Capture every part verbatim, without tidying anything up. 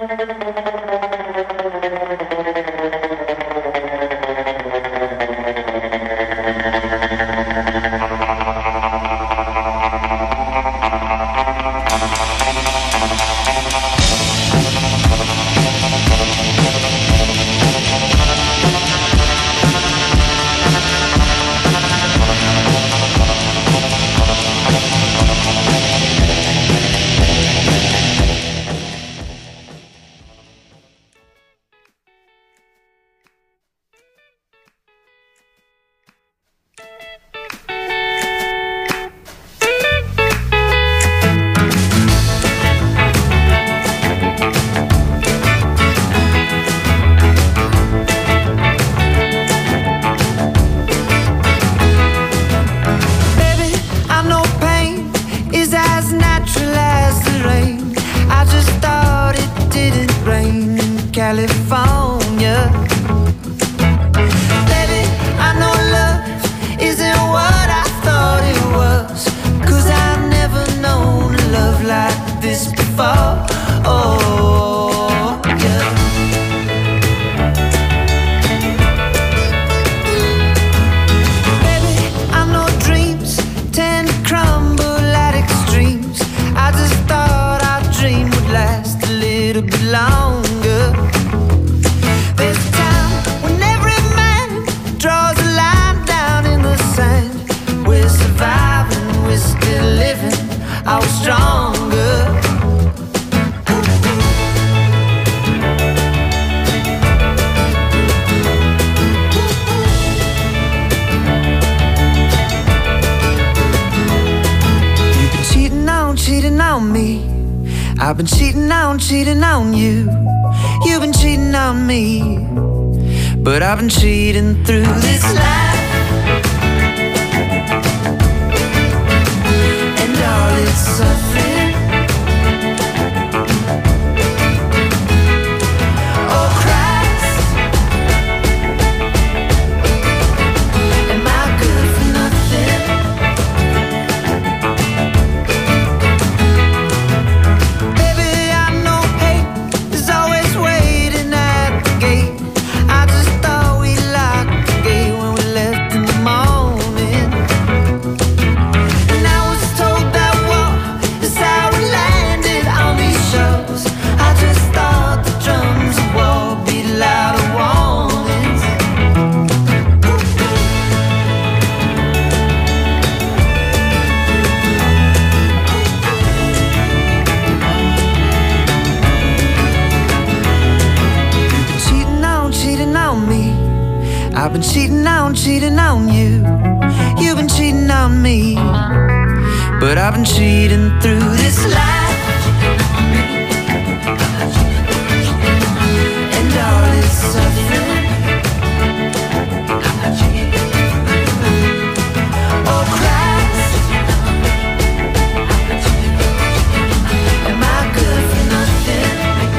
I've been cheating on, cheating on you. You've been cheating on me, but I've been cheating through this life and all its suffering. Oh Christ, am I good for nothing? I've been cheating on, cheating on you. You've been cheating on me, but I've been cheating through this life and all its suffering. Oh Christ, am I good for nothing?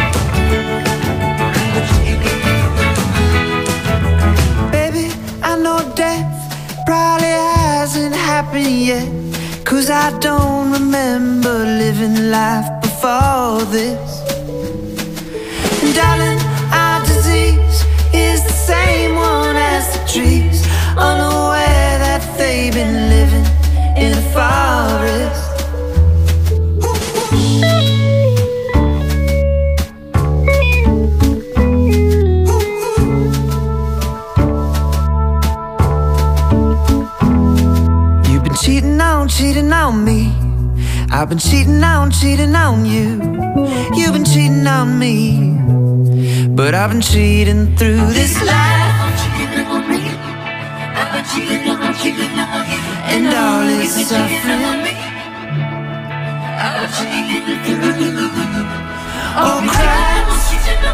Probably hasn't happened yet, 'cause I don't remember living life before this. And darling, our disease is the same one as the trees, unaware that they've been living in a forest. Cheating on me, I've been cheating on, cheating on you. You've been cheating on me, but I've been cheating through this life and all its suffering. Oh Christ,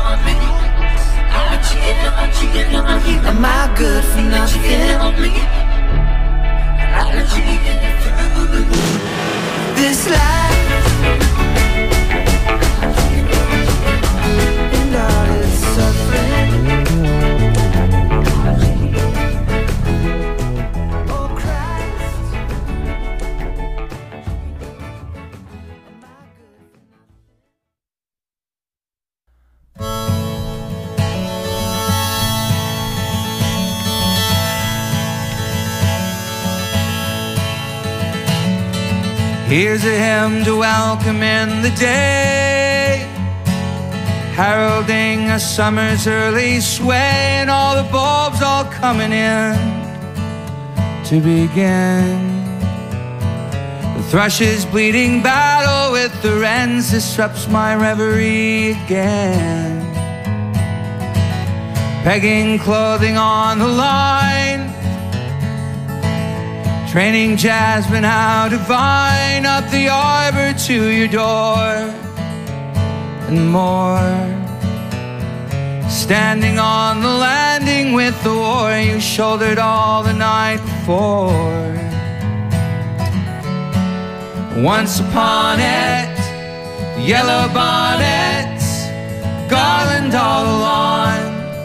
am I good for nothing? This life and all its suffering. Oh Christ. Here's a hymn to welcome in the day, heralding a summer's early sway, and all the bulbs all coming in to begin. The thrush's bleeding battle with the wrens disrupts my reverie again. Pegging clothing on the line, training jasmine how to vine up the arbor to your door, and more. Standing on the landing with the war you shouldered all the night before. Once upon it, yellow bonnets, garland all along.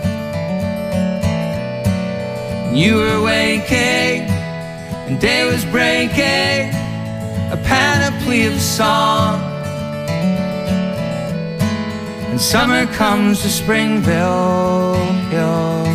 You were waking and day was breaking, a panoply of song. And summer comes to Springville Hill.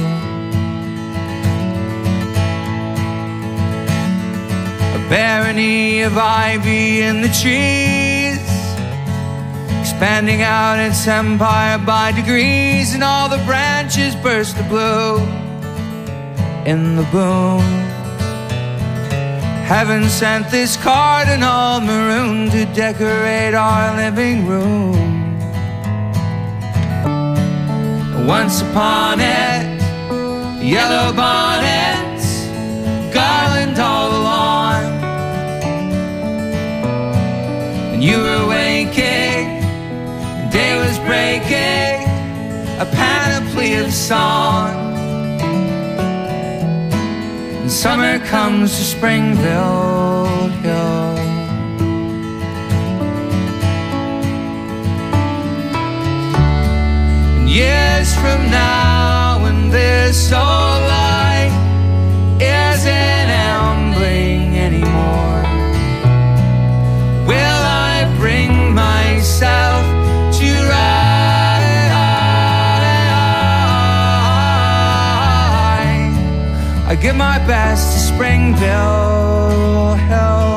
A barony of ivy in the trees, expanding out its empire by degrees, and all the branches burst to blue in the boom. Heaven sent this cardinal maroon to decorate our living room. Once upon it, yellow bonnets, garland all along. And you were waking, day was breaking, a panoply of song. And summer comes to Springville Hill. And years from now, when this old light isn't ambling anymore, will I bring myself to ride? I give my best to Springville Hill.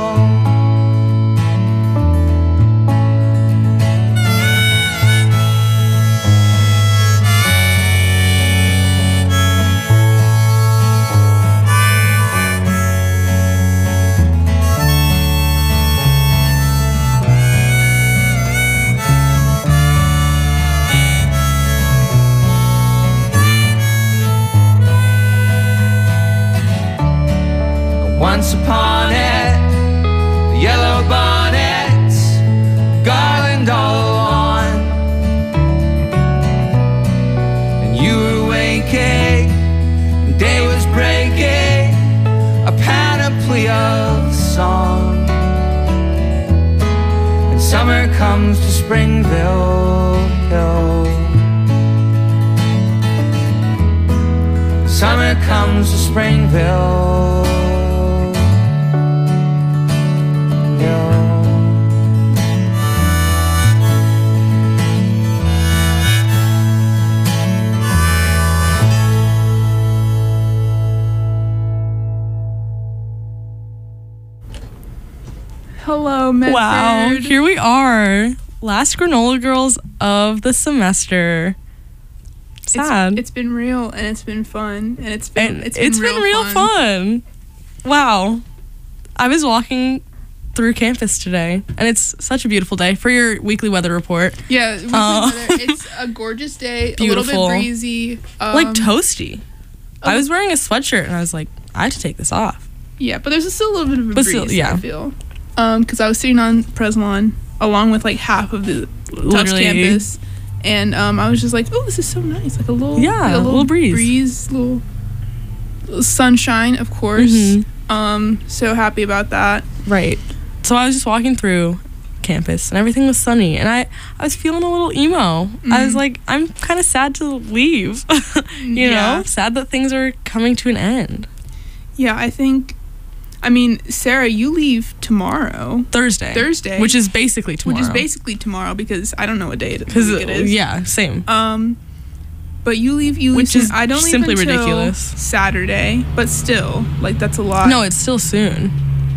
Once upon it, the yellow bonnets, garland all along. And you were waking, and day was breaking, a panoply of song. And summer comes to Springville Hill. Summer comes to Springville. Hello, Medford. Wow, here we are. Last Granola Girls of the semester. Sad. It's, it's been real and it's been fun and it's been And it's been, it's real, been real fun. fun. Wow. I was walking through campus today, and it's such a beautiful day for your weekly weather report. Yeah, weekly Uh, weather. It's a gorgeous day. Beautiful. A little bit breezy. Um, like toasty. I oh. was wearing a sweatshirt, and I was like, I had to take this off. Yeah, but there's still a little bit of a But breeze. still, yeah. I feel. Um, because I was sitting on Preslon along with like half of the Tufts Literally. campus, and um, I was just like, oh, this is so nice, like a little, Yeah, like a a little, little breeze. breeze, little, little sunshine, of course. Mhm. Um, so happy about that. Right. So I was just walking through campus, and everything was sunny, and I, I was feeling a little emo. I was Mhm. like, I'm kind of sad to leave. you Yeah. know, sad that things are coming to an end. Yeah, I think. I mean, Sarah, you leave tomorrow. Thursday. Thursday. Which is basically tomorrow. Which is basically tomorrow because I don't know what day it, Because, it is. yeah, same. Um, but you leave. You Which leave. is I don't simply leave until ridiculous. Saturday, but still, like that's a lot. No, it's still soon.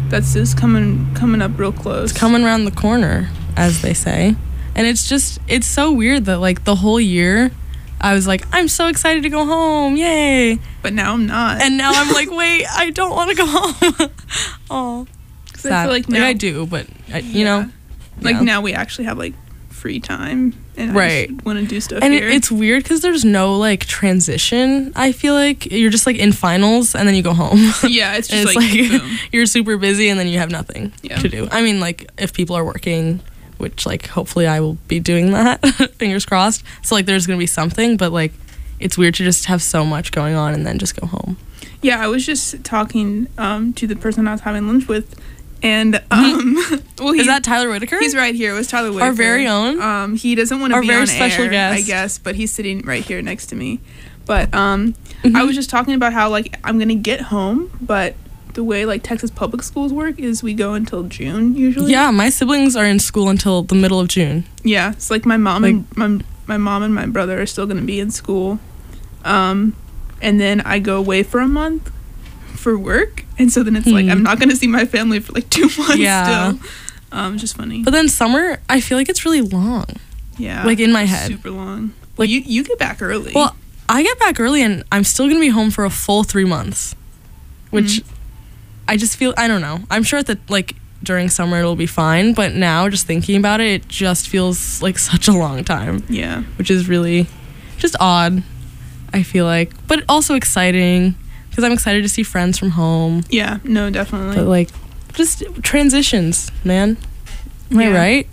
that's just coming coming up real close. It's coming around the corner, as they say. And it's just, it's so weird that, like, the whole year, I was like, I'm so excited to go home, yay. But now I'm not. And now I'm like, wait, I don't want to go home. Oh, Because I feel like now, I do, but, I, you yeah. know. Like, yeah. now we actually have, like, free time. And Right. I just want to do stuff And it, here. it's weird because there's no, like, transition, I feel like. You're just, like, in finals, and then you go home. yeah, it's And just it's like, like, boom. you're super busy, and then you have nothing Yeah. to do. I mean, like, if people are working, which, like, hopefully I will be doing that, fingers crossed. So, like, there's going to be something, but, like, it's weird to just have so much going on and then just go home. Yeah, I was just talking um, to the person I was having lunch with, and um, well, he, Is that Tyler Whitaker? he's right here. It was Tyler Whitaker, Our very own? Um, he doesn't want to Our be very on special air, guest. I guess, but he's sitting right here next to me. But um, Mhm. I was just talking about how like I'm gonna get home, but the way like Texas public schools work is we go until June usually. Yeah, my siblings are in school until the middle of June. Yeah, it's like my mom and my my mom and my brother are still gonna be in school, um, and then I go away for a month for work, and so then it's like Hmm. I'm not gonna see my family for like two months Yeah. still. Um, it's just funny. But then summer, I feel like it's really long. Yeah, like, in my head. super long. Like- Like you you get back early. Well, I get back early and I'm still going to be home for a full three months, which Mhm. I just feel, I don't know. I'm sure that, like, during summer it'll be fine, but now just thinking about it, it just feels like such a long time, yeah, which is really just odd, I feel like. But also exciting because I'm excited to see friends from home. yeah, no, definitely. But, like, just transitions, man. Am I Yeah. right?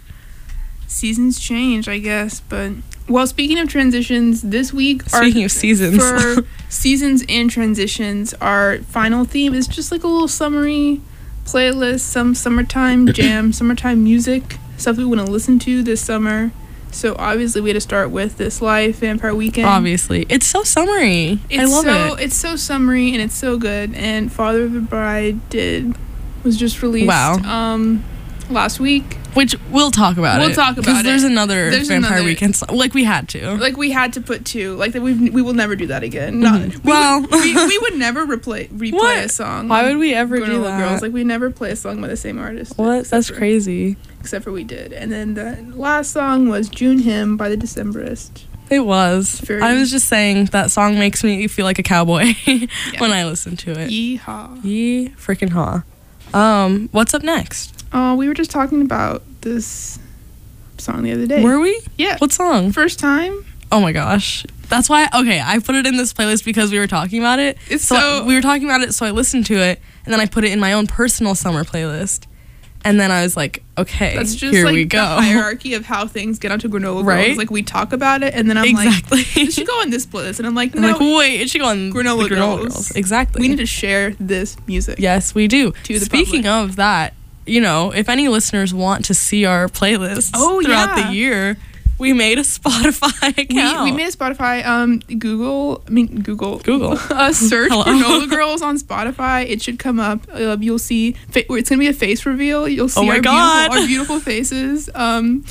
Seasons change, I guess. But well, speaking of transitions, this week Speaking our, of seasons. for seasons and transitions, our final theme is just like a little summary playlist, some summertime jam, summertime music, stuff we want to listen to this summer. So obviously we had to start with This Life, Vampire Weekend. Obviously. It's so summery. It's I love so, it. It's so summery and it's so good. And Father of the Bride did was just released Wow. um last week. Which we'll talk about We'll it. talk about 'cause it. there's another There's Vampire another- Weekend song. Like, we had to. Like we had to put two. Like that we we will never do that again. Not Mhm. we Well- would, we, we would never replay replay What? a song. Why would we ever do Granola that? Girls. Like we never play a song by the same artist. What? except That's for- crazy. Except for we did. And then the last song was June Hymn by the Decemberists. It was. Very- I was just saying that song makes me feel like a cowboy when I listen to it. Yeehaw. Yee freaking haw. Um, what's up next? Oh, we were just talking about this song the other day. Were we? Yeah. What song? First time? Oh my gosh. That's why, okay, I put it in this playlist because we were talking about it. It's so, so- we were talking about it, so I listened to it, and then I put it in my own personal summer playlist. And then I was like, okay, That's just here like we the go. hierarchy of how things get onto Granola Right? Girls. Like we talk about it and then I'm Exactly. like, this should go on this playlist. And I'm like, I'm no, like, wait, it should go on Granola the Girls. Exactly. we need to share this music. Yes, we do. To the Speaking public. of that, you know, if any listeners want to see our playlists Oh, throughout yeah. the year, we made a Spotify We, account. we made a Spotify. Um, Google. I mean Google. Google. Uh, search Hello. Granola Girls on Spotify. It should come up. Uh, you'll see. Fa- it's gonna be a face reveal. You'll see Oh my our God. beautiful, our beautiful faces. Um,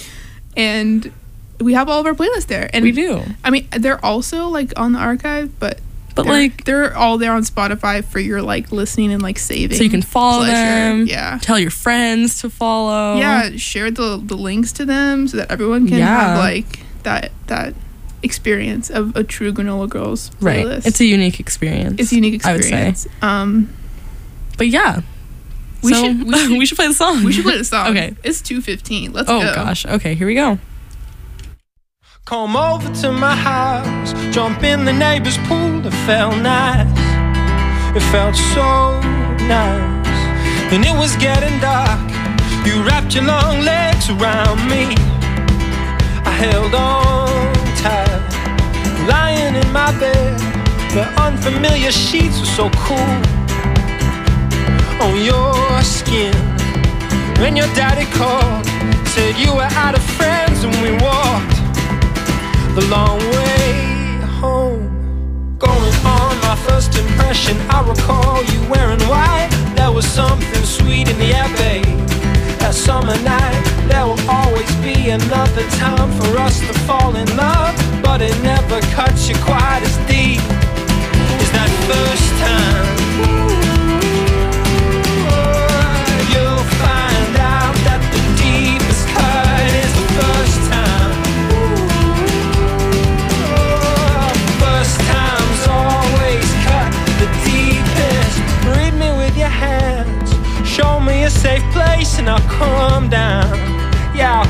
and we have all of our playlists there. And we do. I mean, they're also like on the archive, but But they're, like, they're all there on Spotify for your like listening and like saving. so you can follow pleasure. them. Yeah. Tell your friends to follow. Yeah, share the the links to them so that everyone can Yeah. have like that that experience of a true Granola Girls Right. playlist. It's a unique experience. It's a unique I would say. experience. Um, But yeah. we So, should we should, we should play the song. we should play the song. Okay. It's two fifteen. Let's Oh go. gosh. Okay, here we go. Come over to my house, jump in the neighbor's pool. It felt nice, it felt so nice. And it was getting dark, you wrapped your long legs around me. I held on tight, lying in my bed. The unfamiliar sheets were so cool on your skin. When your daddy called, said you were out of friends, and we walked the long way home. Going on my first impression, I recall you wearing white. There was something sweet in the air, babe. That summer night, there will always be another time for us to fall in love, but it never cuts you quite as deep as that first time.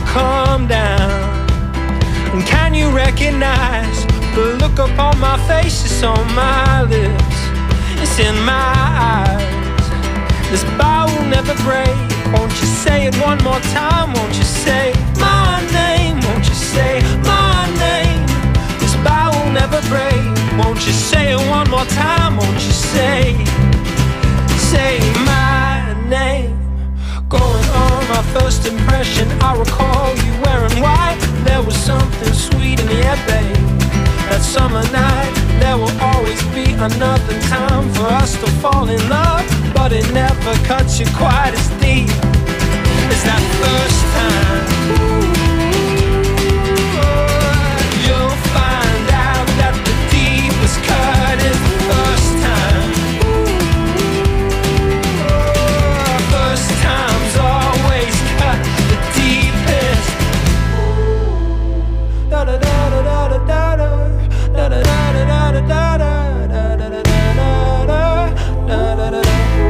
calm down. And can you recognize the look upon my face? It's on my lips, it's in my eyes. This bow will never break. Won't you say it one more time? Won't you say my name? Won't you say my name? This bow will never break. Won't you say it one more time? Won't you say, say my name? Going on my first impression, I recall you wearing white. There was something sweet in the air, babe. That summer night, there will always be another time for us to fall in love, but it never cuts you quite as deep as that first time. You'll find out that the deepest cut is the first time. First times always cut the deepest. Da da da da da da da. Da da da da da da da da da da da da da da.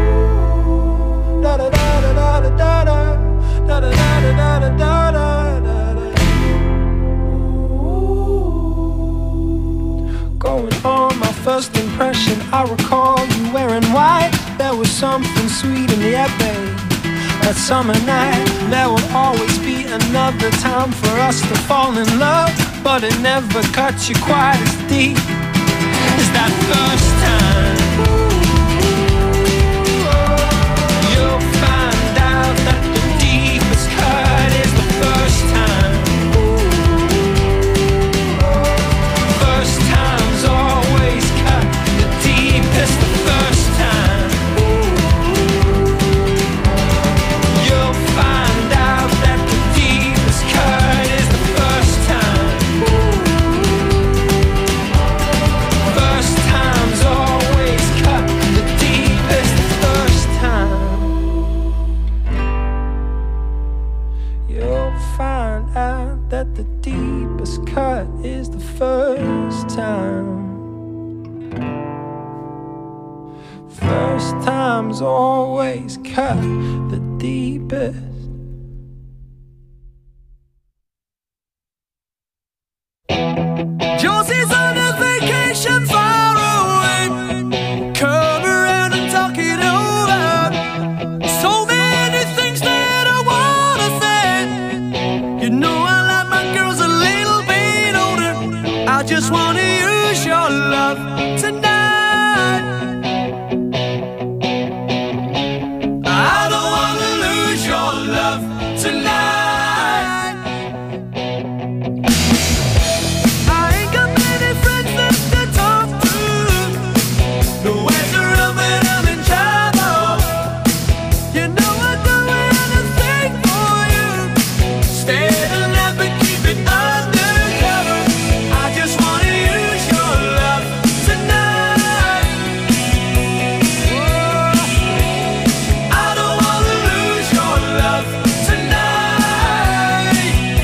Going on my first impression, I recall you wearing white. There was something sweet in the air, babe. That summer night, there will always be another time for us to fall in love, but it never cuts you quite as deep as that first time. You'll find out that the deepest cut is the first time. First times always cut the deepest the first time. You'll find out that the deepest cut is the first time. First times always cut the deepest the first time. You'll find out that the deepest cut is the first time. First times always cut the deepest. Josie's on a vacation far away. Come around and talk it over. So many things that I wanna say. You know I like my girls a little bit older. I just wanna use your love tonight. I don't wanna lose your love tonight. I ain't got many friends left to talk to. Nowhere's around when I'm in trouble. You know I'd do anything for you. Stay the night but keep it undercover. I just wanna use your love tonight. Whoa. I don't wanna lose your love tonight.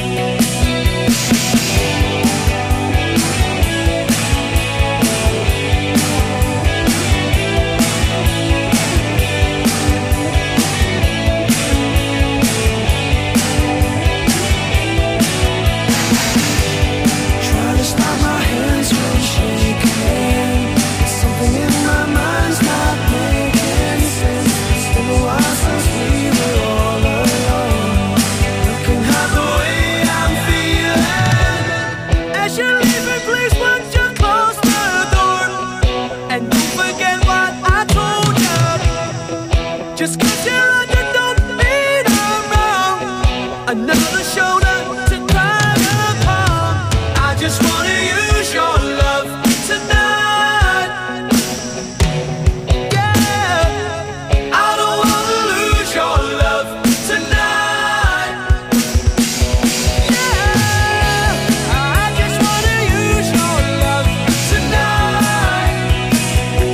Try to stop my hands from shaking. Something in my mind's not making sense. It's been a while since we were all alone. You can have the way I'm feeling. As you're leaving, please won't you close the door? And don't forget what I told you. Just 'cause you're on, you don't mean I'm wrong. Another shoulder to cry upon. I just wanna use your love tonight. Yeah, I don't wanna lose your love tonight. Yeah, I just wanna use your love tonight.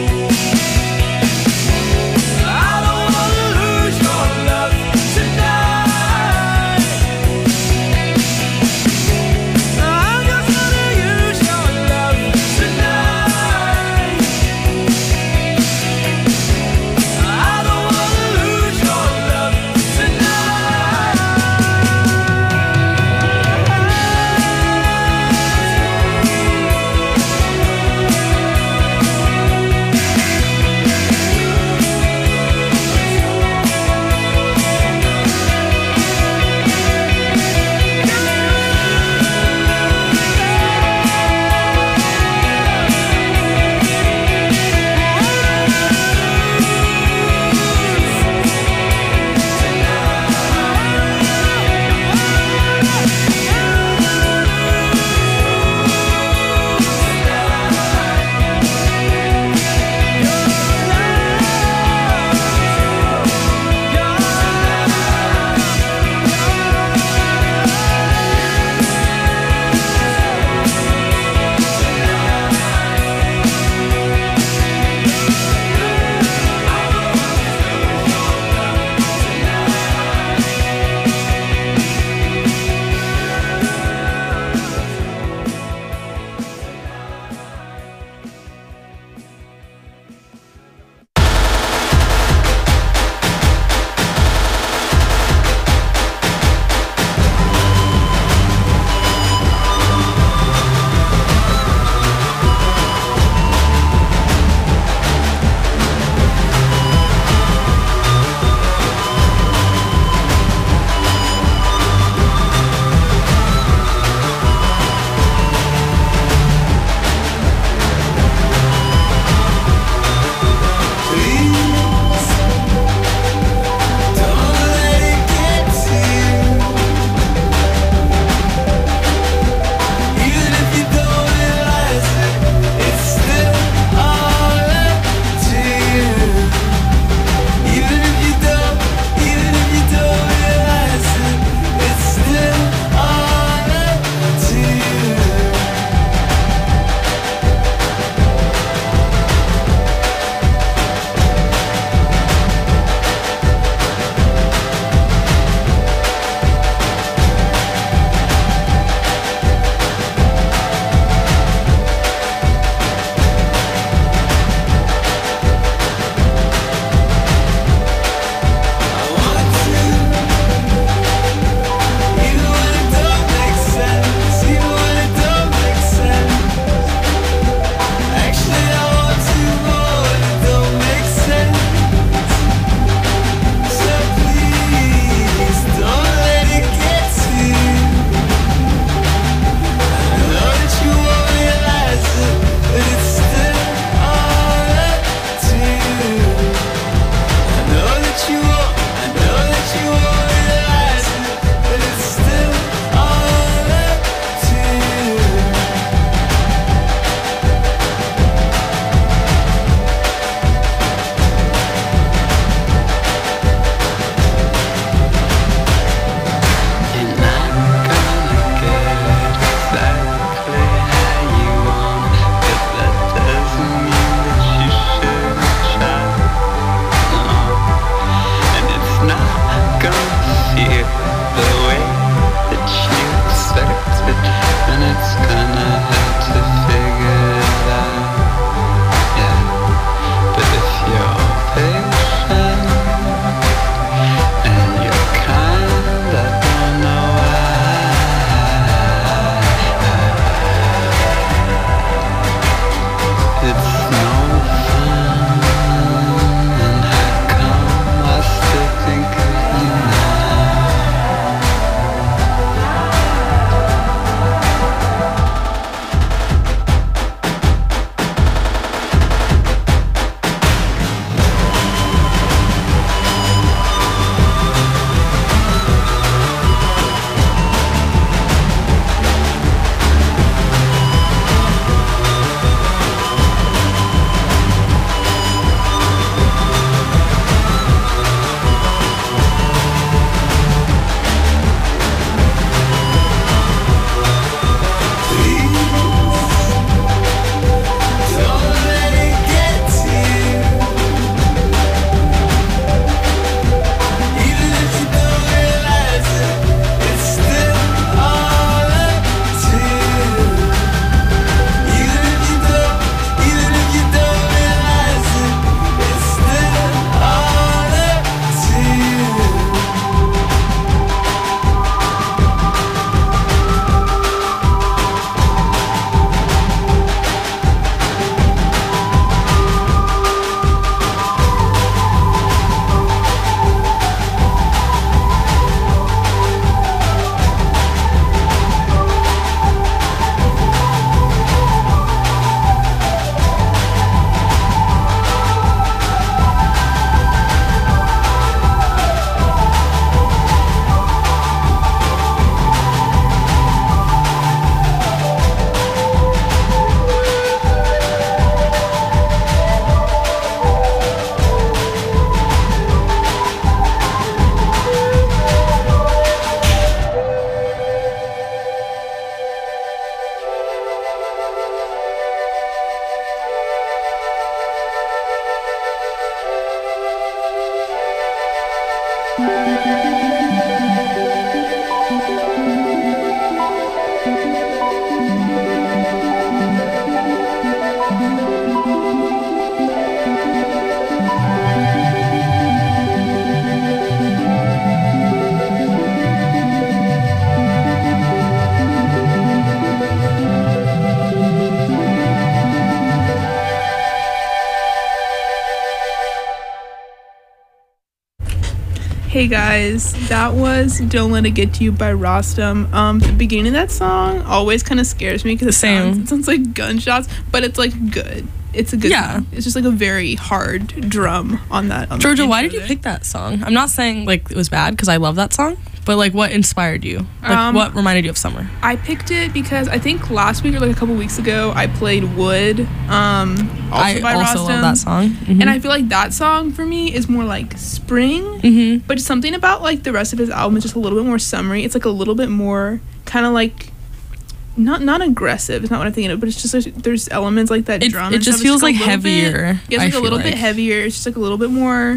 Hey guys, that was Don't Let It Get to You by Rostam. Um, the beginning of that song always kind of scares me because it Same. sounds, it sounds like gunshots, but it's like good. It's a good Yeah. song. It's just like a very hard drum on that. On the Georgia, why intro did you there. pick that song? I'm not saying like it was bad because I love that song, but like what inspired you? Like Um, what reminded you of summer? I picked it because I think last week or like a couple weeks ago I played Wood. Um, also I by also Rostam. love that song. Mhm. And I feel like that song for me is more like spring, Mhm. but something about like the rest of his album is just a little bit more summery. It's like a little bit more kind of like not not aggressive. It's not what I'm thinking of, but it's just like, there's elements like that It- drum. it and just stuff. It's feels like a like little bit- heavier, Yeah, it's I like a feel little bit like. heavier. It's just like a little bit more,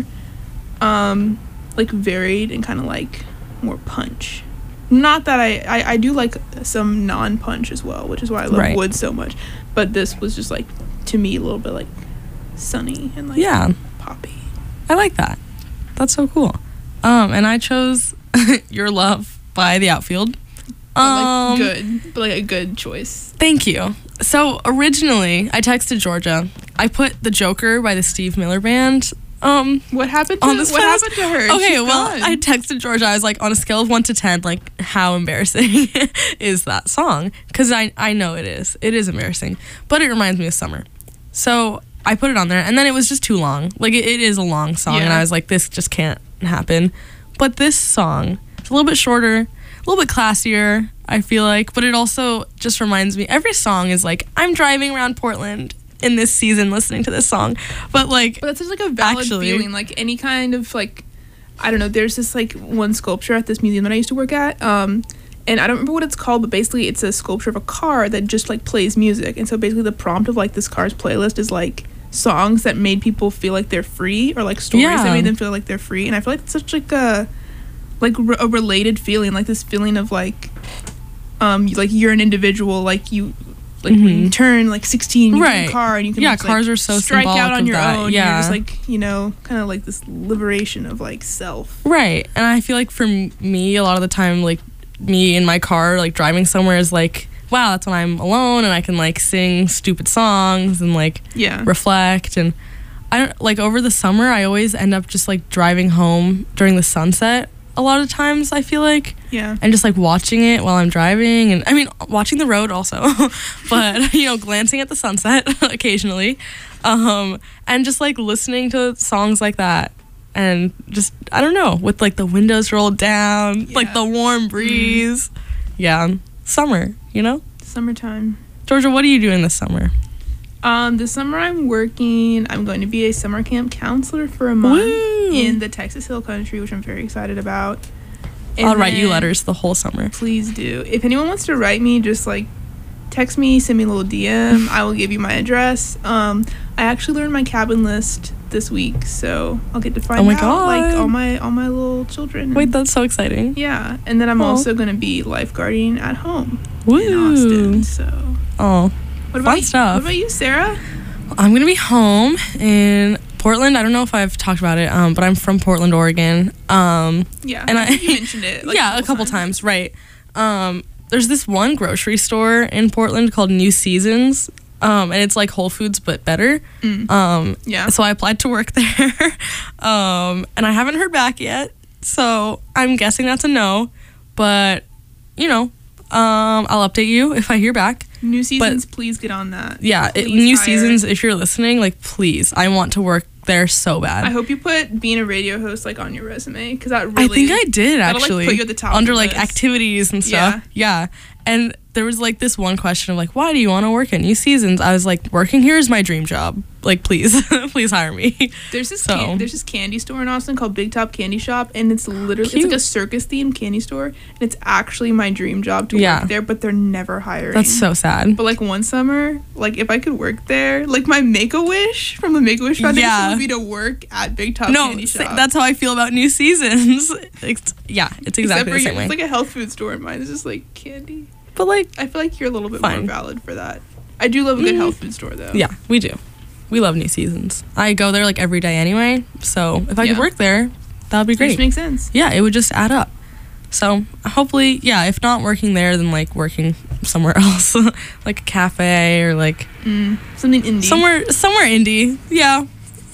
um, like varied and kind of like more punch. Not that I, I I do like some non-punch as well, which is why I love Right. Wood so much. But this was just like to me a little bit like sunny and like Yeah. poppy. I like that. That's so cool. Um, and I chose Your Love by The Outfield. But Um, like good, but like a good choice. Thank you. So originally, I texted Georgia. I put The Joker by the Steve Miller Band. Um, What happened to on this what fest. happened to her? Okay, She's well, gone. I texted Georgia. I was like, on a scale of one to ten, like, how embarrassing is that song? Because I I know it is. It is embarrassing, but it reminds me of summer. So I put it on there, and then it was just too long. Like it, it is a long song, and Yeah. I was like, this just can't happen. But this song, it's a little bit shorter, a little bit classier, I feel like, but it also just reminds me. Every song is like, I'm driving around Portland in this season listening to this song, but like, But that's just like a valid Actually- feeling. Like any kind of like, I don't know. There's this like one sculpture at this museum that I used to work at. Um, and I don't remember what it's called, but basically it's a sculpture of a car that just like plays music. And so basically the prompt of like this car's playlist is like songs that made people feel like they're free, or like stories Yeah. that made them feel like they're free. And I feel like it's such like a like re- a related feeling, like this feeling of like, um, like you're an individual, like you. Like when you Mhm. turn like sixteen, you get Right. a car and you can Yeah, just, like, cars are so strike out symbolic on of your that. own. Yeah. You're just like, you know, kind of like this liberation of like self. right. And I feel like for m- me, a lot of the time, like me in my car, like driving somewhere is like, wow, that's when I'm alone and I can like sing stupid songs and like Yeah. reflect. And I don't like over the summer, I always end up just like driving home during the sunset a lot of times, I feel like. Yeah. And just like watching it while I'm driving, and I mean watching the road also, but you know, glancing at the sunset occasionally, um, and just like listening to songs like that, and just I don't know, with like the windows rolled down, like Yeah. the warm breeze, yeah, summer, you know. Summertime. Georgia, what are you doing this summer? Um, this summer I'm working. I'm going to be a summer camp counselor for a month Woo! in the Texas Hill Country, which I'm very excited about. And I'll write you then- letters the whole summer. Please do. If anyone wants to write me, just like text me, send me a little D M. I will give you my address. Um, I actually learned my cabin list this week, so I'll get to find Oh my out like God. all my all my little children. Wait, that's so exciting. Yeah, and then I'm Aw. also going to be lifeguarding at home Woo! in Austin. So, Oh, what Fun about stuff. What about you, Sarah? I'm gonna be home in Portland. I don't know if I've talked about it, um, but I'm from Portland, Oregon. Um, Yeah, And I- you mentioned it. Like, yeah, a couple times, right? Um, there's this one grocery store in Portland called New Seasons, um, and it's like Whole Foods but better. Mm. Um, Yeah. So I applied to work there, um, and I haven't heard back yet. So I'm guessing that's a no, but you know, um, I'll update you if I hear back. New Seasons, please get on that. Yeah, it, Please New hire. Seasons, if you're listening, like please, I want to work there so bad. I hope you put being a radio host like on your resume, because that I really. think I did that'll, like, actually. put you at the top of under the like list. activities and stuff. Yeah. Yeah. And there was like this one question of like, why do you want to work at New Seasons? I was like, working here is my dream job. Like, please, please hire me. There's this So- can- there's this candy store in Austin called Big Top Candy Shop, and it's literally Cute. it's like a circus themed candy store, and it's actually my dream job to Yeah. work there, but they're never hiring. That's so sad. But like one summer, like if I could work there, like my Make a Wish from the Make a Wish Foundation Yeah. would be to work at Big Top No, Candy sa- Shop. that's how I feel about New Seasons. It's, yeah, it's Except exactly for the you, same way. it's like a health food store, and mine is just like candy. but like, I feel like you're a little bit Fine. more valid for that. I do love a good Mm. health food store though. yeah, we do. We love New Seasons. I go there like every day anyway. So if I Yeah. could work there, that would be Which great. makes sense. Yeah, it would just add up. So hopefully, yeah, if not working there, then like working somewhere else, like a cafe or like Mm, something indie. somewhere somewhere indie. Yeah,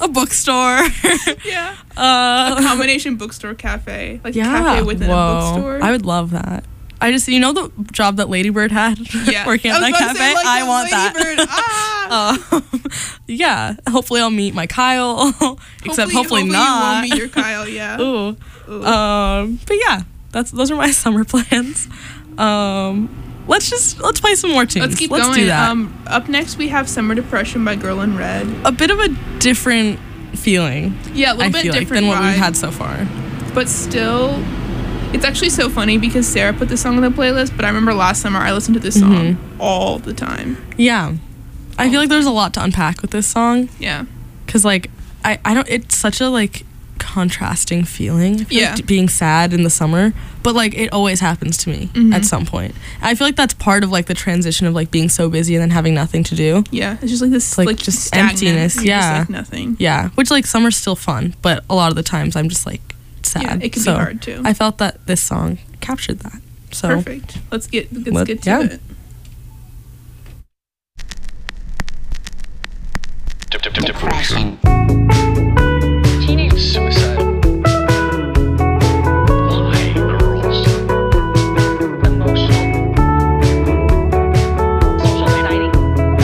a bookstore. Yeah. Uh, A combination bookstore cafe. Like yeah. a cafe within Whoa. a bookstore. I would love that. I just, you know, the job that Lady Bird had Yeah. working at I was that about to cafe. say, like, I that want Lady that. Bird. Ah! Um, yeah. Hopefully, I'll meet my Kyle. Except hopefully, not. You won't meet your Kyle. Yeah. Ooh. Ooh. Um, but yeah, that's those are my summer plans. Um, let's just let's play some more tunes. Let's keep let's going. do that. Um, up next we have Summer Depression by Girl in Red. A bit of a different feeling. Yeah, a little I bit feel like different than what vibe, we've had so far. but still, it's actually so funny because Sarah put this song on the playlist. But I remember last summer I listened to this song Mhm. all the time. Yeah, I feel like there's a lot to unpack with this song Yeah, because like I I don't. It's such a like contrasting feeling. I feel Yeah. like being sad in the summer, but like it always happens to me Mhm. at some point. I feel like that's part of like the transition of like being so busy and then having nothing to do. yeah. It's just like this, Like, like, just stagnant. emptiness, You're yeah. just, like, nothing. Yeah, which like summer's still fun, but a lot of the times I'm just like sad. Yeah, it can So be hard too. I felt that this song captured that. So Perfect. Let's get let's Let- get to yeah. it. Depression. Teenage suicide. Why, girls? Emotional. Social anxiety.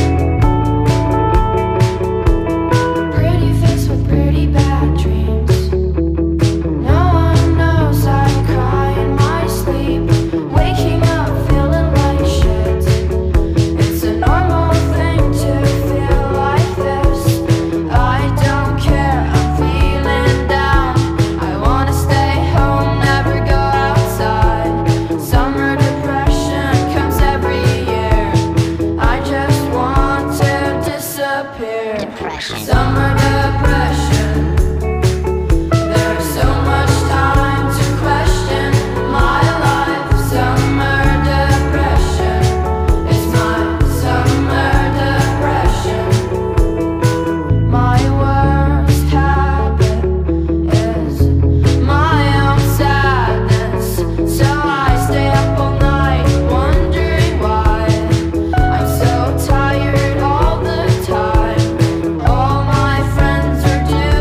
Pretty face with pretty bad dreams. No one knows I cry in my sleep. Waking up feeling like shit. It's a normal thing to feel like this. I don't care, I'm feeling down. I wanna stay home, never go outside. Summer depression comes every year. I just want to disappear. Depression. Summer depression. There's so much time to question my life. Summer depression. It's my summer depression. My worst habit is my own sadness. So I stay up all night wondering why. I'm so tired all the time. All my friends are doing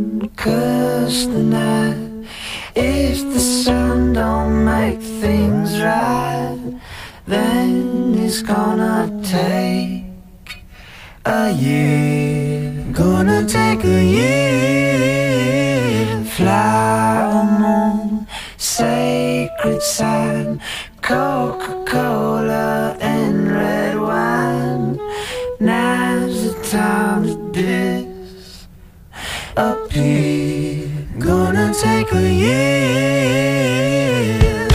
moon, curse the night. If the sun don't make things right, then it's gonna take a year. Gonna take a year. Flower moon, sacred sign, Coca-Cola and red wine. Now's the time to disappear. Gonna take a year.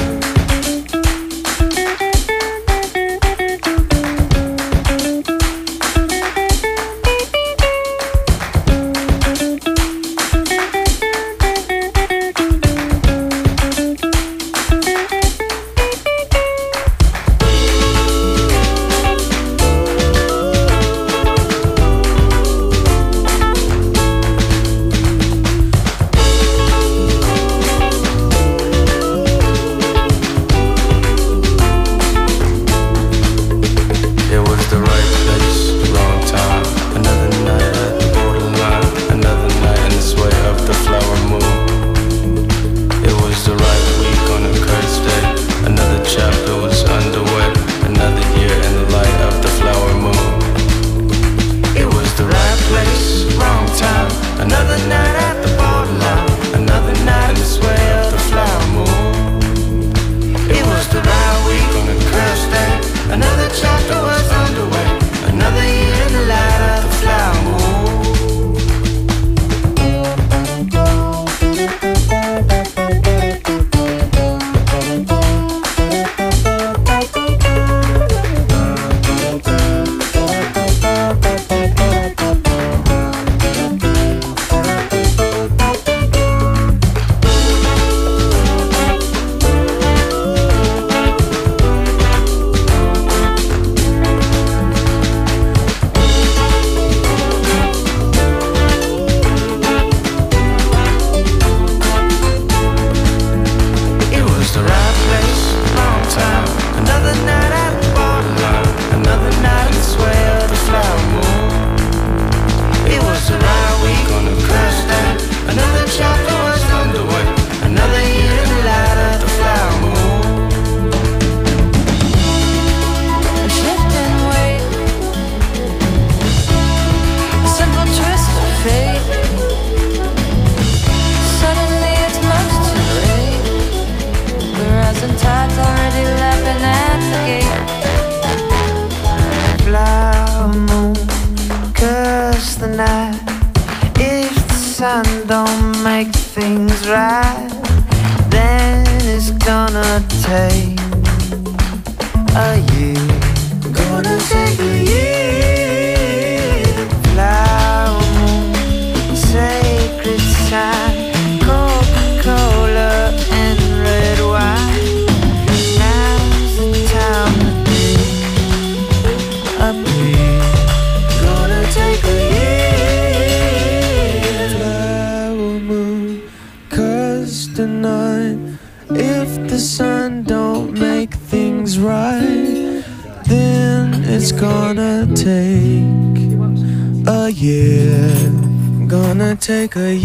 Take a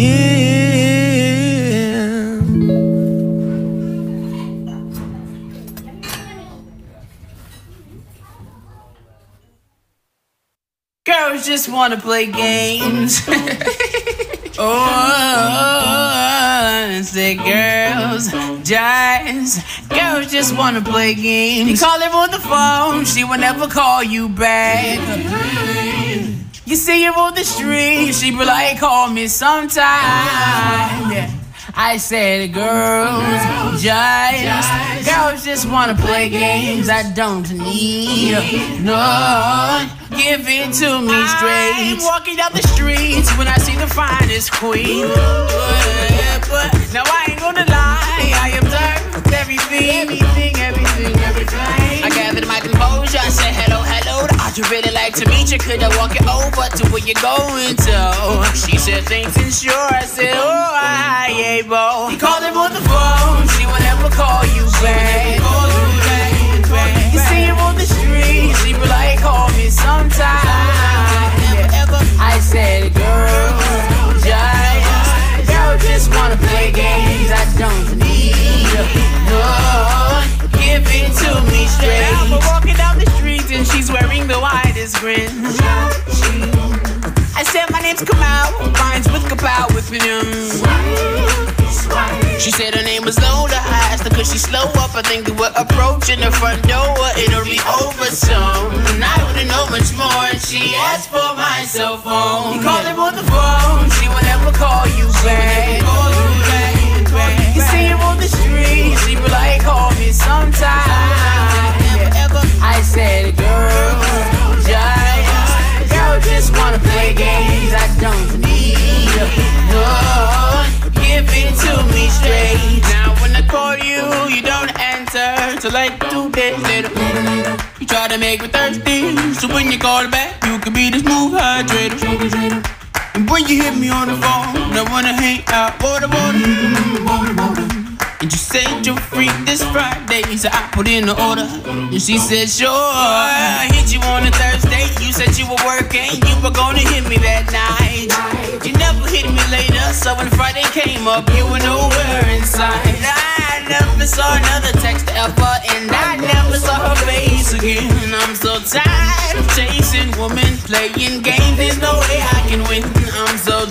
year. Girls just wanna play games. Oh, say girls, guys, girls just wanna play games. You call her on the phone, she will never call you back. You see her on the street, she be like, call me sometime. Yeah. I said, girls, just, girls just wanna play games. I don't need no, give it to me straight. I'm walking down the streets when I see the finest queen. But, but now I ain't gonna lie, I observed everything, everything, everything, everything. I gathered my composure, I said hello, hello. I'd you really like to meet you? Could I walk it over to where you're going to? She said things insure. I said, oh, I able. He called him on the phone, she will never call you back. You see him on the street, she be like, call me sometime. I said, girl, just lights come out, finds with kapow with him. She said her name was Lola. I asked her could she slow up. I think we were approaching the front door. It'll be over soon. And I wouldn't know much more. And she asked for my cell phone. He called her on the phone. She would never call you back. You see him on the street. She be like, call me sometime. I said, girl, just, girl, just wanna play games. I don't need no. Give it to me straight. Now when I call you, you don't answer. Till like two days later, you try to make me thirsty. So when you call back, you can be the smooth hydrator. And when you hit me on the phone, I wanna hang out. Water, water. And you said you're free this Friday, so I put in the order. And she said, sure. I hit you on a Thursday. You said you were working, you were gonna hit me that night. You never hit me later, so when Friday came up, you were nowhere inside. I never saw another text ever, and I never saw her face again. I'm so tired of chasing women, playing games. There's no way I can win. I'm so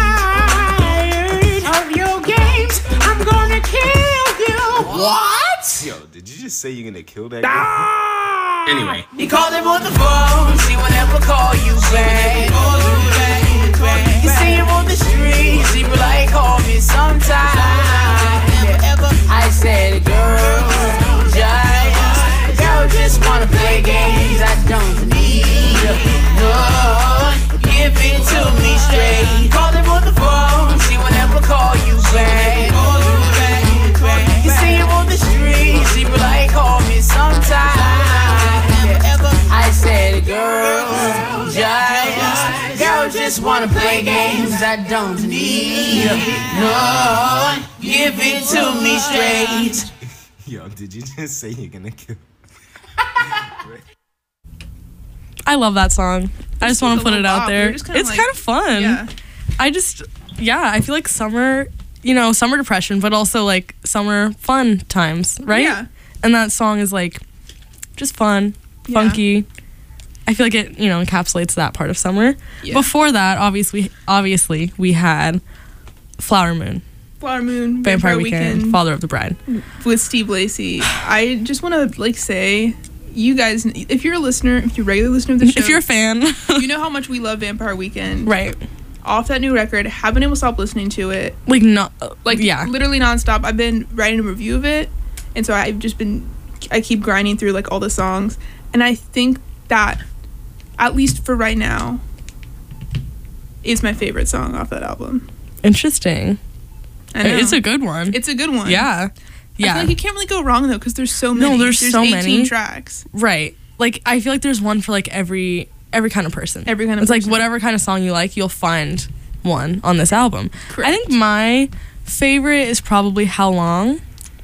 tired of your games. I'm gonna kill you. What? Yo, did you just say you're gonna kill that guy? Ah! Anyway, he called him on the phone. She will never call you back. You see him on the street. She be like, call me sometime. I said, girl, just, girl, just wanna play games. I don't need no. Give it to me straight. Call him on the phone. She will never call you back. You see him on the street. She be like, call me sometime. I said, girl, just, girl, just wanna play games. I don't need no. Give it to me straight. Yo, did you just say you're gonna kill? I love that song. I just want to like put a it little out bop. there. We're just kinda It's like- kind of fun. Yeah. I just, yeah, I feel like summer, you know, summer depression, but also like summer fun times, right? Yeah. And that song is like just fun, Yeah. funky. I feel like it, you know, encapsulates that part of summer. Yeah. Before that, obviously, obviously, we had Flower Moon, Flower Moon, Vampire, Weekend, Father of the Bride. with Steve Lacy. I just want to like say, you guys, if you're a listener, if you're a regular listener of the show, If you're a fan, you know how much we love Vampire Weekend. right? Off that new record, haven't been able to stop listening to it. Like not, Like yeah, literally nonstop. I've been writing a review of it, and so I've just been, I keep grinding through like all the songs, and I think that, at least for right now, is my favorite song off that album. interesting. I know. It's a good one. It's a good one. yeah, I yeah. feel like you can't really go wrong though, because there's so No, many. there's so eighteen many. tracks. Right. Like I feel like there's one for like every every kind of person. Every kind of It's like person. whatever kind of song you like, you'll find one on this album. Correct. I think my favorite is probably How Long.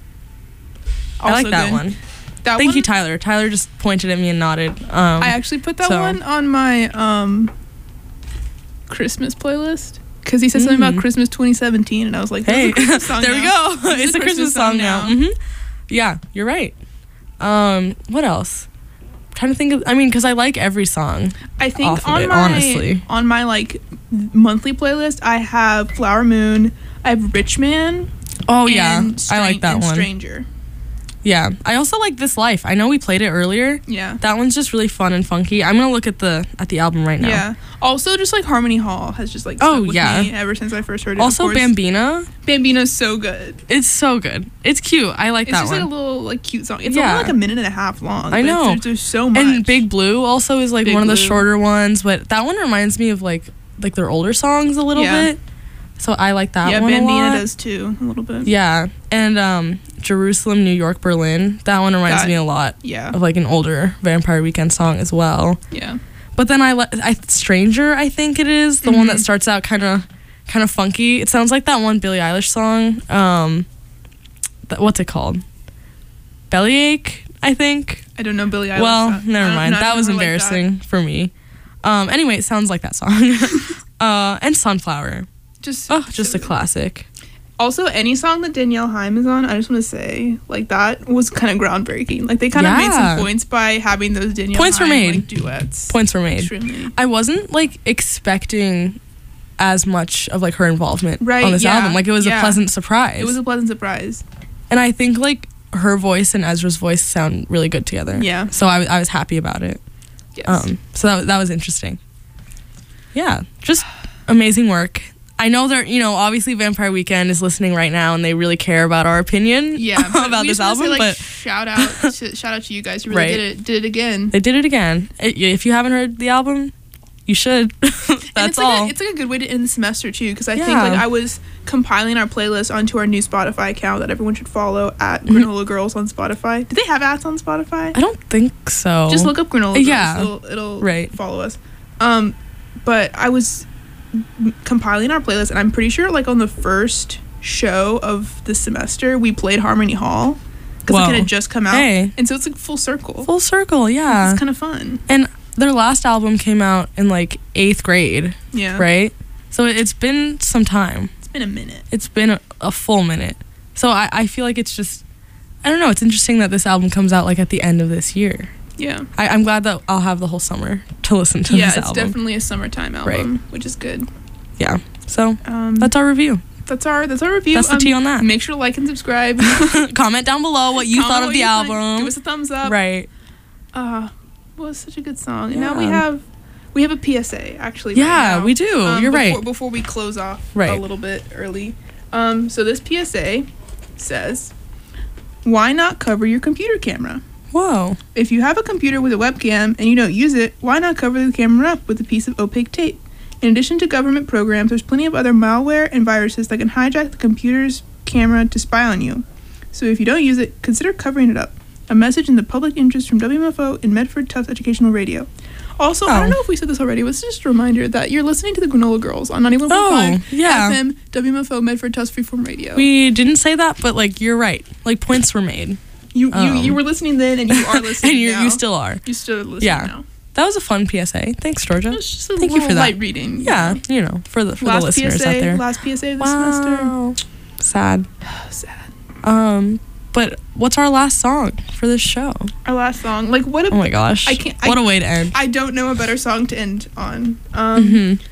I like Also that good. one. That Thank one, you, Tyler. Tyler just pointed at me and nodded. Um, I actually put that so- one on my um Christmas playlist because he said something Mm. about Christmas twenty seventeen, and I was like, "That's hey, a Christmas song there we now. go. This is It's a Christmas song now. hmm Yeah, you're right. Um, what else? I'm trying to think of. I mean, because I like every song. I think off of on it, my honestly. on my like monthly playlist, I have Flower Moon, I have Rich Man. Oh yeah, and I like Stran- that and one. Stranger. Yeah, I also like This Life. I know we played it earlier. Yeah. That one's just really fun and funky. I'm gonna look at the at the album right now. Yeah. Also, just like Harmony Hall has just like Oh, stuck with yeah. me ever since I first heard it. Also, Of course, Bambina. Bambina's so good. It's so good. It's cute. I like It's that just one. like a little like cute song. It's Yeah. only like a minute and a half long. I but know. There's, there's so much. and Big Blue also is like Big one of the Blue. shorter ones, but that one reminds me of like like their older songs a little Yeah. bit. So I like that yeah, one a Bambina lot. does too a little bit. Yeah, and um, Jerusalem, New York, Berlin. That one reminds That- me a lot Yeah. of like an older Vampire Weekend song as well. Yeah. But then I, li- I Stranger, I think it is the one that Mhm. starts out kind of, kind of funky. It sounds like that one Billie Eilish song. Um, th- what's it called? Bellyache, I think. I don't know Billie Eilish. well, song. I never don't- mind. no, I That don't was know her like embarrassing for me. Um, anyway, it sounds like that song. uh, and Sunflower. Just Oh, just so a good. classic. Also, any song that Danielle Haim is on, I just want to say, like, that was kind of groundbreaking. Like, they kind of made Yeah. some points by having those Danielle Points were Haim, made. like, duets. Points were made. Extremely. I wasn't like expecting as much of like her involvement Right, on this yeah, album. Like it was yeah. a pleasant surprise. It was a pleasant surprise. and I think like her voice and Ezra's voice sound really good together. Yeah. So I, I was happy about it. Yes. Um, so that, that was interesting. Yeah, just amazing work. I know they're, you know, obviously Vampire Weekend is listening right now and they really care about our opinion yeah, but about we this just wanna album, say, like, but shout out to, shout out to you guys who really Right. did it did it again. they did it again. It- if you haven't heard the album, you should. And That's it's like all. A, it's like a good way to end the semester too, because I think Yeah. like I was compiling our playlist onto our new Spotify account that everyone should follow at Mm-hmm. Granola Girls on Spotify. Do they have ads on Spotify? I don't think so. Just look up Granola Girls. Yeah. It'll, it'll Right. follow us. Um, but I was m- compiling our playlist, and I'm pretty sure like on the first show of the semester we played Harmony Hall because Whoa. like it had just come out, Hey. and so it's like full circle. Full circle, yeah. It's kind of fun. And their last album came out in like eighth grade, Yeah. right? So it's been some time. It's been a minute. It's been a, a full minute. So I, I feel like it's just, I don't know, it's interesting that this album comes out like at the end of this year. Yeah. I, I'm glad that I'll have the whole summer to listen to Yeah, this it's album. definitely a summertime album, which is good. Yeah. So Um, that's our review. that's our that's our review. That's the Um, tea on that. Make sure to like and subscribe. Comment down below what you Comment thought of what the you think. album. Give us a thumbs up. Right. Uh, well, it's such a good song. And now we Yeah. have we have a P S A actually. Yeah, right now. we do. You're before, right. Before we close off Right. a little bit early, um, so this P S A says, "Why not cover your computer camera? Whoa. If you have a computer with a webcam and you don't use it, why not cover the camera up with a piece of opaque tape? In addition to government programs, there's plenty of other malware and viruses that can hijack the computer's camera to spy on you. So if you don't use it, consider covering it up. A message in the public interest from W M F O and Medford Tufts Educational Radio." Also, I Oh. don't know if we said this already, but it's just a reminder that you're listening to the Granola Girls on ninety-one point Oh, five yeah. F M W M F O Medford Tufts Freeform Radio. We didn't say that, but like you're right. Like points were made. you, you um, you were listening then, and you are listening and you now. you still are. you still listening Yeah. now. That was a fun P S A. Thanks, Georgia. It's just a Thank you little for that. light reading. you Yeah, know. you know, for the for last the listeners P S A, out there. Last P S A of the semester. Wow. Sad. Sad. Um, but what's our last song for this show? Our last song. Like, what a... Oh my gosh. I can't- I- what a way to end. I don't know a better song to end on. Um,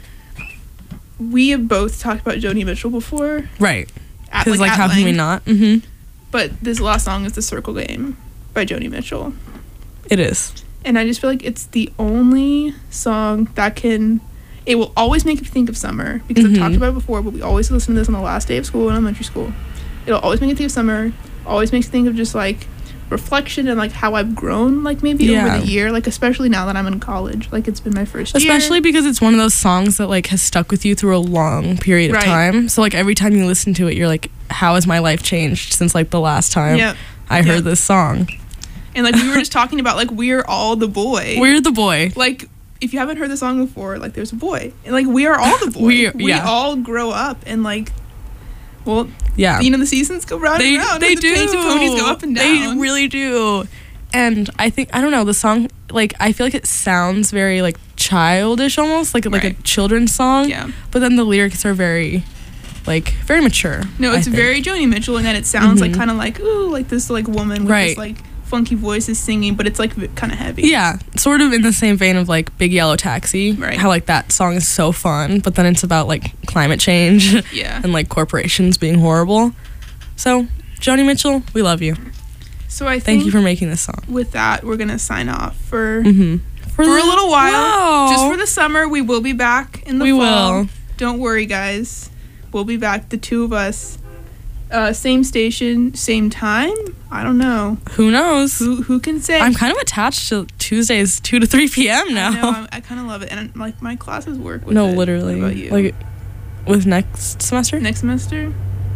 Mm-hmm. We have both talked about Joni Mitchell before. Right. At, Because like, at how can we length, not? Mm-hmm. But this last song is The Circle Game by Joni Mitchell. It is. And I just feel like it's the only song that can... It will always make you think of summer. Because Mhm. I've talked about it before, but we always listen to this on the last day of school in elementary school. It'll always make you think of summer. Always makes you think of just, like, reflection and, like, how I've grown, like, maybe Yeah. over the year. Like, especially now that I'm in college. Like, it's been my first year. Especially because it's one of those songs that like has stuck with you through a long period of Right. time. So like every time you listen to it, you're like, how has my life changed since like the last time Yep. I heard Yep. this song? And, like, we were just talking about, like, we're all the boy. We're the boy. like, if you haven't heard the song before, like, there's a boy. And, like, we are all the boy. We- we yeah. all grow up and, like, well, Yeah. you know, the seasons go round they and round. they the do. painted ponies go up and down. They really do. And I think I don't know the song. Like I feel like it sounds very like childish, almost like like a Right. children's song. Yeah. But then the lyrics are very, like very mature. No, I it's think. very Joni Mitchell, and then it sounds like Mhm. kind of like, ooh, like this, like, woman with Right. this, like, funky voice is singing, but it's, like, kind of heavy. Yeah, sort of in the same vein of like Big Yellow Taxi. Right. How like that song is so fun, but then it's about like climate change Yeah. and like corporations being horrible. So Joni Mitchell, we love you. So I Thank think you for making this song. with that, we're going to sign off for... Mm-hmm. For a little while, Wow. just for the summer. We will be back in the We fall. will. Don't worry, guys. We'll be back, the two of us. Uh, same station, same time. I don't know. Who knows? Who who can say? I'm kind of attached to Tuesdays two to three p.m. now. I know. I'm, I kind of love it, and like my classes work. With No, it. literally. What about you? Like with next semester? next semester.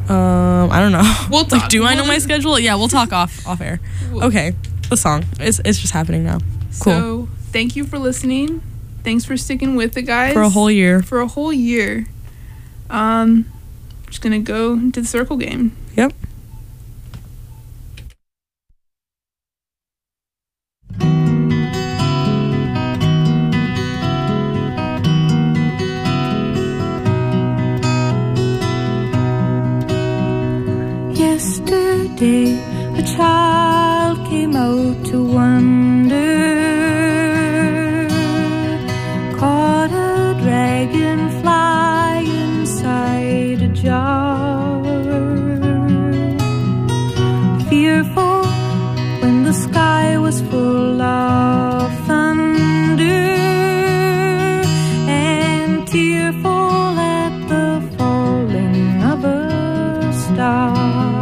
Um, I don't know. We'll Like, talk. do I We'll know my just- schedule? Yeah, we'll talk off off air. We'll- Okay, the song. It's it's just happening now. Cool. So thank you for listening. Thanks for sticking with it, guys. For a whole year. For a whole year. Um, just gonna go into the circle game. Yep. Yesterday, a child came out to wander, caught a dragonfly jar. Fearful when the sky was full of thunder, and tearful at the falling of a star.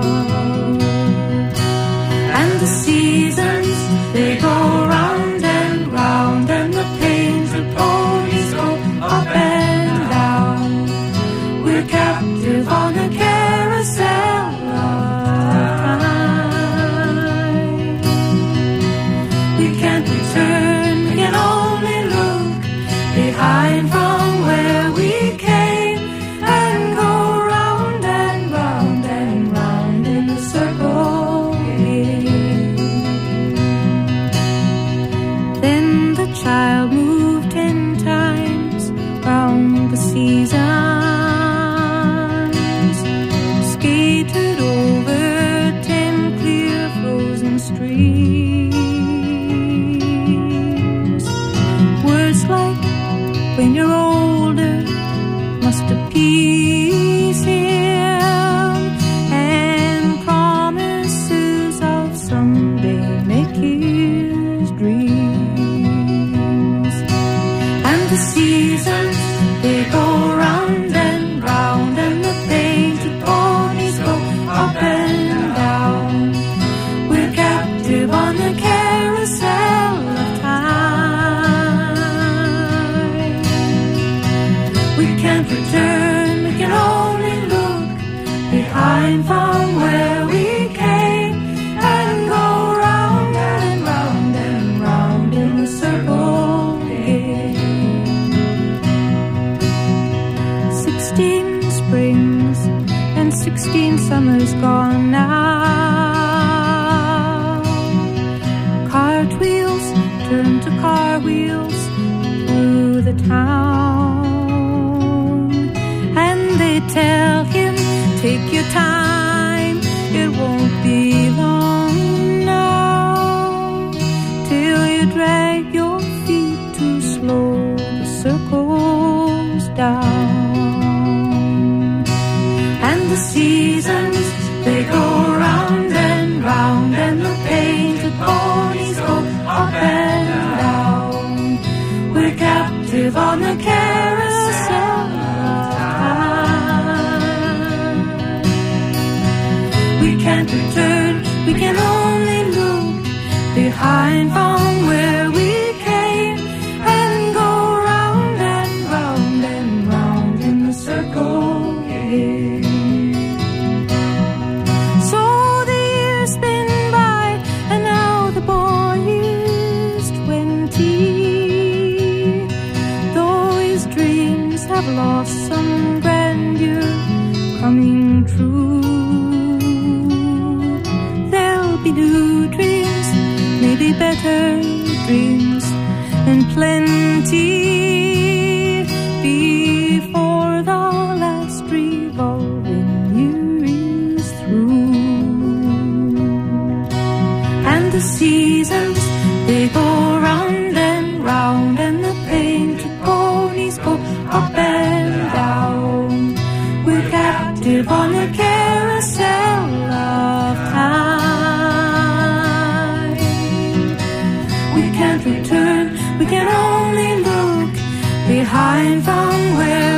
And the seasons, they go round and round, and the painted ponies go up and down. We're captive on a carousel of time. We can't return, we can only look behind from where we came, and go round and round and round in a circle again. Then the child moved ten times round the seasons, skated over ten clear frozen streams. Words like when you're older must appease him, and promises of someday make his dreams. And the seasons, they go round and round, and the painted ponies go up and down. We're captive on the carousel of time. We can't return, we can only look behind from where we came, and go round and round and round in a circle again. Sixteen springs and sixteen summers gone now. Cartwheels turn to car wheels through the town, and they tell him, take your time, it won't be long now, till you drag your feet too slow, the circles down. And the seasons, they go round and round, and the painted ponies go up and down. We're captive on the carousel of time. We can't return, we can only look behind from where we came, and go round and round and round in the circle again. So the years spin by, and now the boy is twenty. Though his dreams have lost some grandeur coming true, there'll be new dreams, maybe better dreams, and plenty before the last revolving year is through. And the seasons, they go round and round, and the painted ponies go up and down. We're captive on a carousel of time. We can't return, we can only look behind from where